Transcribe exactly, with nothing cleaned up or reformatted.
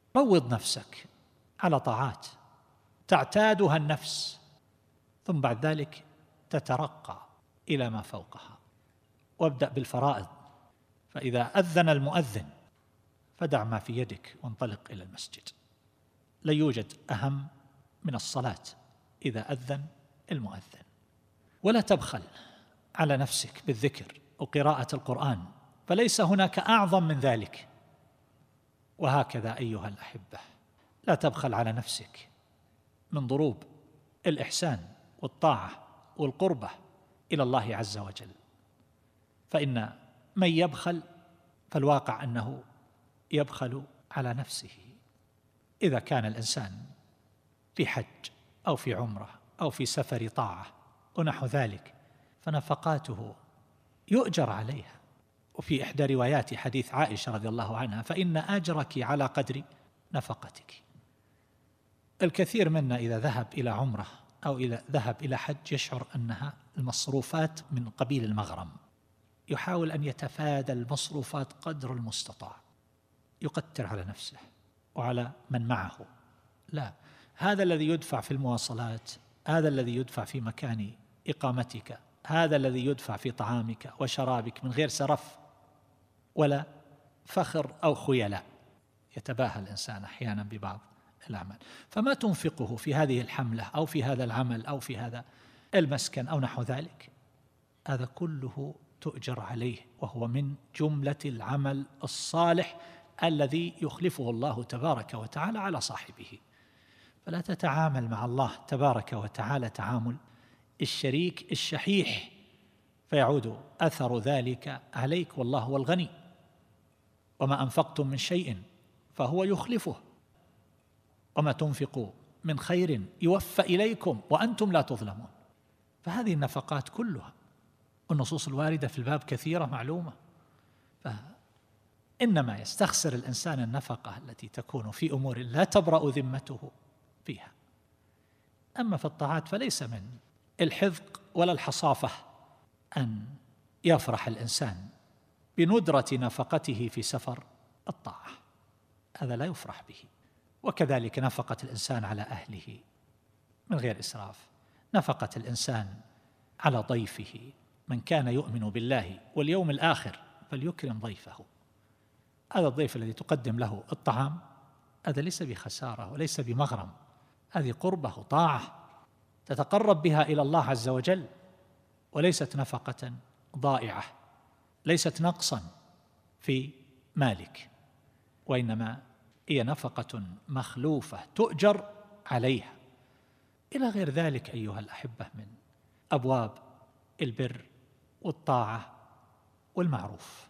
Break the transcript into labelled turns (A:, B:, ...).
A: روض نفسك على طاعات تعتادها النفس، ثم بعد ذلك تترقى إلى ما فوقها. وابدأ بالفرائض، فإذا أذن المؤذن فدع ما في يدك وانطلق إلى المسجد. لا يوجد أهم من الصلاة إذا أذن المؤذن. ولا تبخل على نفسك بالذكر وقراءة القرآن، فليس هناك أعظم من ذلك. وهكذا أيها الأحبة، لا تبخل على نفسك من ضروب الإحسان والطاعة والقربة إلى الله عز وجل، فإن من يبخل فالواقع أنه يبخل على نفسه. إذا كان الإنسان في حج أو في عمرة أو في سفر طاعة ونحو ذلك فنفقاته يؤجر عليها. وفي إحدى روايات حديث عائشة رضي الله عنها: فإن أجرك على قدر نفقتك. الكثير منا إذا ذهب إلى عمرة أو إلى ذهب إلى حج يشعر أنها المصروفات من قبيل المغرم، يحاول أن يتفادى المصروفات قدر المستطاع، يقتر على نفسه وعلى من معه. لا، هذا الذي يدفع في المواصلات، هذا الذي يدفع في مكان إقامتك، هذا الذي يدفع في طعامك وشرابك من غير سرف ولا فخر أو خيلاء. يتباهى الإنسان أحيانا ببعض الأعمال، فما تنفقه في هذه الحملة أو في هذا العمل أو في هذا المسكن أو نحو ذلك، هذا كله تؤجر عليه، وهو من جملة العمل الصالح الذي يخلفه الله تبارك وتعالى على صاحبه. فلا تتعامل مع الله تبارك وتعالى تعامل الشريك الشحيح، فيعود أثر ذلك عليك، والله هو الغني. وما أنفقتم من شيء فهو يخلفه، وما تنفقوا من خير يوفى إليكم وأنتم لا تظلمون. فهذه النفقات كلها، والنصوص الواردة في الباب كثيرة معلومة، فإنما يستخسر الإنسان النفقة التي تكون في أمور لا تبرأ ذمته فيها. أما في الطاعات فليس من الحذق ولا الحصافة أن يفرح الإنسان بندرة نفقته في سفر الطاعة، هذا لا يفرح به. وكذلك نفقة الإنسان على أهله من غير إسراف، نفقة الإنسان على ضيفه، من كان يؤمن بالله واليوم الآخر فليكرم ضيفه. هذا الضيف الذي تقدم له الطعام هذا ليس بخسارة وليس بمغرم، هذه قربة طاعة تتقرب بها إلى الله عز وجل، وليست نفقة ضائعة، ليست نقصا في مالك، وإنما هي نفقة مخلوفة تؤجر عليها. إلى غير ذلك أيها الأحبة من أبواب البر والطاعة والمعروف.